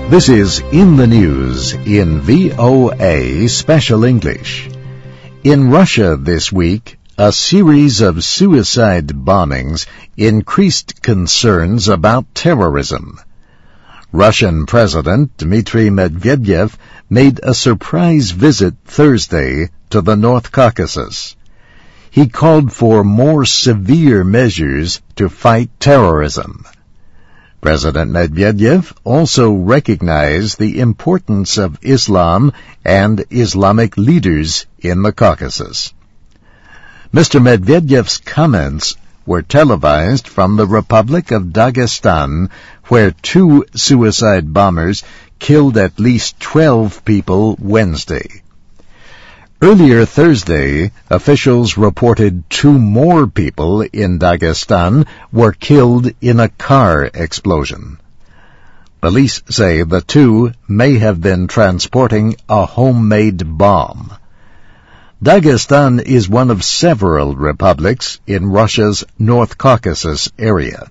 This is In the News in VOA Special English. In Russia this week, a series of suicide bombings increased concerns about terrorism. Russian President Dmitry Medvedev made a surprise visit Thursday to the North Caucasus. He called for more severe measures to fight terrorism. President Medvedev also recognized the importance of Islam and Islamic leaders in the Caucasus. Mr. Medvedev's comments were televised from the Republic of Dagestan, where 2 suicide bombers killed at least 12 people Wednesday. Earlier Thursday, officials reported 2 more people in Dagestan were killed in a car explosion. Police say the 2 may have been transporting a homemade bomb. Dagestan is one of several republics in Russia's North Caucasus area.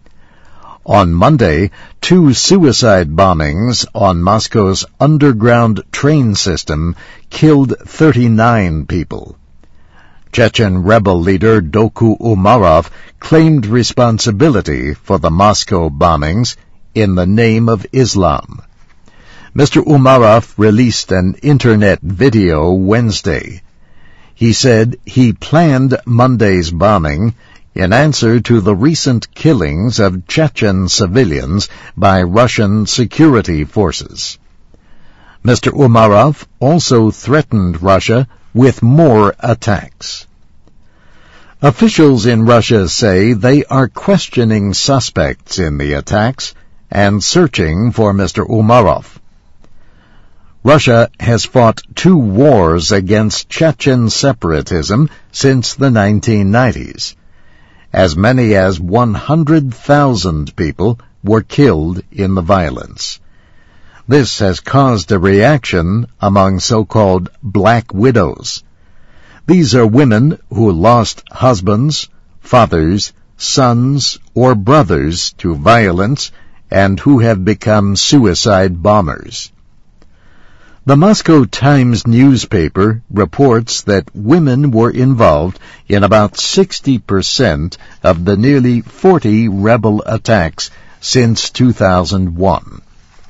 On Monday, 2 suicide bombings on Moscow's underground train system killed 39 people. Chechen rebel leader Doku Umarov claimed responsibility for the Moscow bombings in the name of Islam. Mr. Umarov released an internet video Wednesday. He said he planned Monday's bombing in answer to the recent killings of Chechen civilians by Russian security forces. Mr. Umarov also threatened Russia with more attacks. Officials in Russia say they are questioning suspects in the attacks and searching for Mr. Umarov. Russia has fought 2 wars against Chechen separatism since the 1990s. As many as 100,000 people were killed in the violence. This has caused a reaction among so-called black widows. These are women who lost husbands, fathers, sons, or brothers to violence and who have become suicide bombers. The Moscow Times newspaper reports that women were involved in about 60% of the nearly 40 rebel attacks since 2001.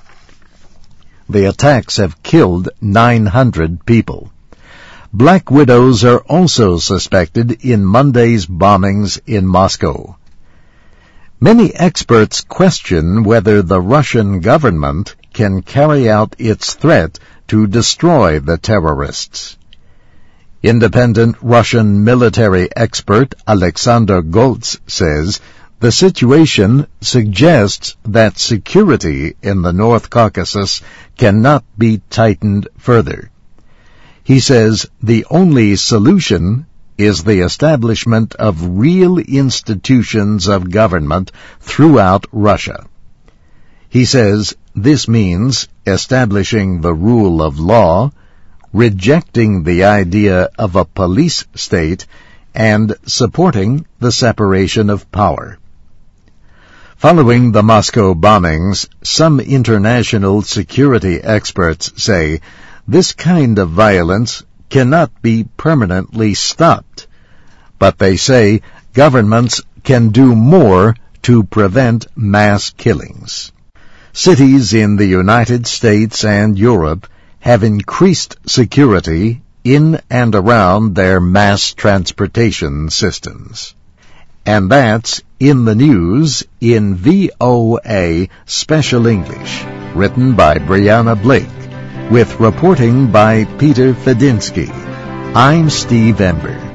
The attacks have killed 900 people. Black widows are also suspected in Monday's bombings in Moscow. Many experts question whether the Russian government can carry out its threat to destroy the terrorists. Independent Russian military expert Alexander Goltz says the situation suggests that security in the North Caucasus cannot be tightened further. He says the only solution is the establishment of real institutions of government throughout Russia. He says this means establishing the rule of law, rejecting the idea of a police state, and supporting the separation of power. Following the Moscow bombings, some international security experts say this kind of violence cannot be permanently stopped, but they say governments can do more to prevent mass killings. Cities in the United States and Europe have increased security in and around their mass transportation systems. And that's In the News in VOA Special English, written by Brianna Blake, with reporting by Peter Fedinsky. I'm Steve Ember.